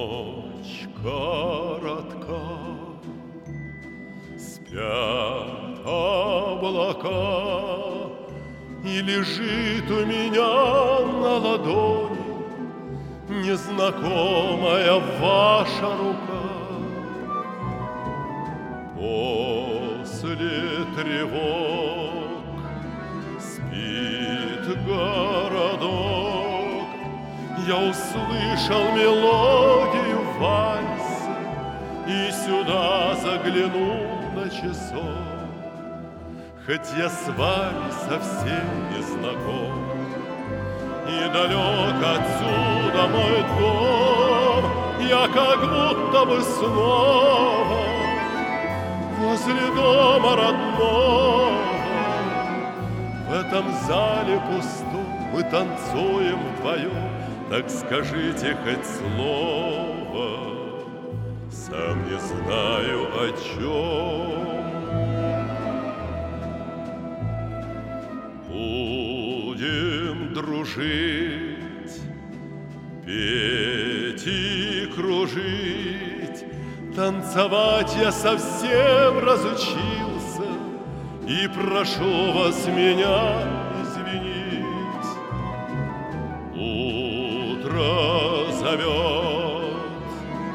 Ночь коротка, спят облака, и лежит у меня на ладони незнакомая ваша рука. После тревог спит городок, я услышал мелодию вальса и сюда заглянул на часок. Хоть я с вами совсем не знаком, и далек отсюда мой дом, я как будто бы снова возле дома родного. В этом зале пустом мы танцуем вдвоем, так скажите хоть слово, сам не знаю о чем. Будем дружить, петь и кружить, танцевать я совсем разучился, и прошу вас меня извинить. Утро зовет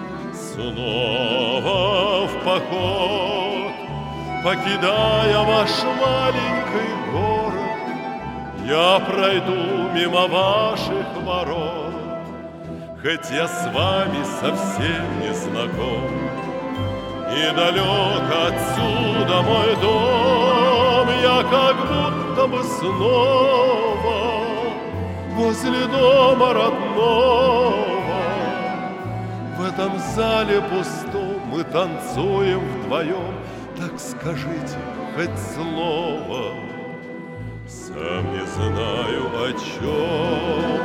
снова в поход, покидая ваш маленький город, я пройду мимо ваших ворот. Хоть я с вами совсем не знаком, и далек отсюда мой дом, я как будто бы снова возле дома родного. В этом зале пустом мы танцуем вдвоем, так скажите хоть слово, сам не знаю о чем.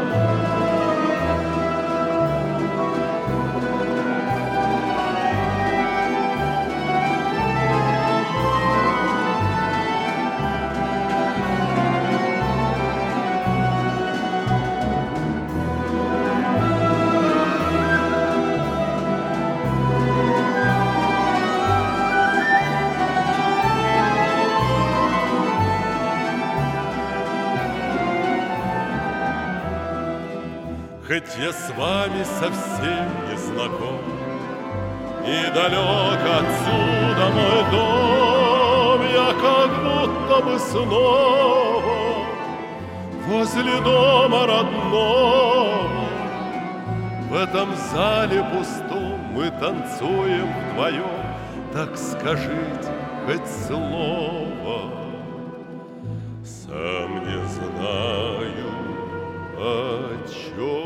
Хоть я с вами совсем не знаком, и далек отсюда мой дом, я как будто бы снова возле дома родного. В этом зале пустом мы танцуем вдвоем, так скажите хоть слово, сам не знаю о чем.